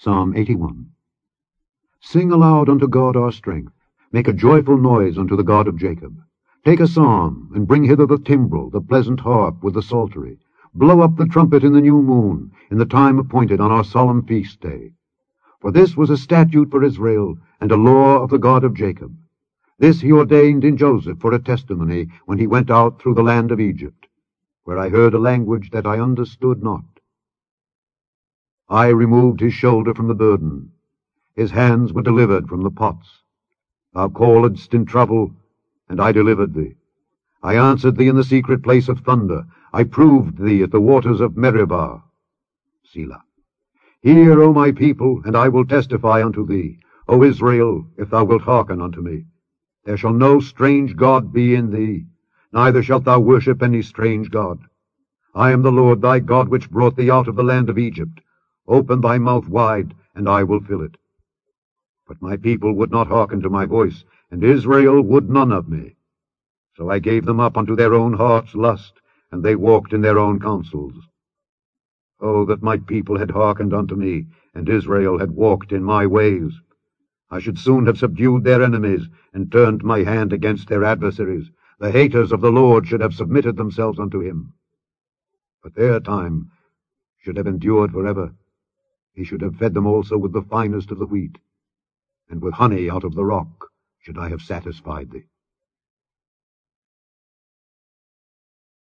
Psalm 81. Sing aloud unto God our strength. Make a joyful noise unto the God of Jacob. Take a psalm, and bring hither the timbrel, the pleasant harp with the psaltery. Blow up the trumpet in the new moon, in the time appointed on our solemn feast day. For this was a statute for Israel, and a law of the God of Jacob. This he ordained in Joseph for a testimony when he went out through the land of Egypt, where I heard a language that I understood not. I removed his shoulder from the burden. His hands were delivered from the pots. Thou calledst in trouble, and I delivered thee. I answered thee in the secret place of thunder. I proved thee at the waters of Meribah. Selah. Hear, O my people, and I will testify unto thee. O Israel, if thou wilt hearken unto me. There shall no strange god be in thee, neither shalt thou worship any strange god. I am the Lord thy God, which brought thee out of the land of Egypt. Open thy mouth wide, and I will fill it. But my people would not hearken to my voice, and Israel would none of me. So I gave them up unto their own heart's lust, and they walked in their own counsels. Oh, that my people had hearkened unto me, and Israel had walked in my ways! I should soon have subdued their enemies, and turned my hand against their adversaries. The haters of the Lord should have submitted themselves unto him. But their time should have endured forever. He should have fed them also with the finest of the wheat, and with honey out of the rock should I have satisfied thee.